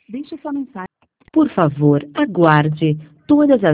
Deixe sua mensagem. Por favor, aguarde. Todas as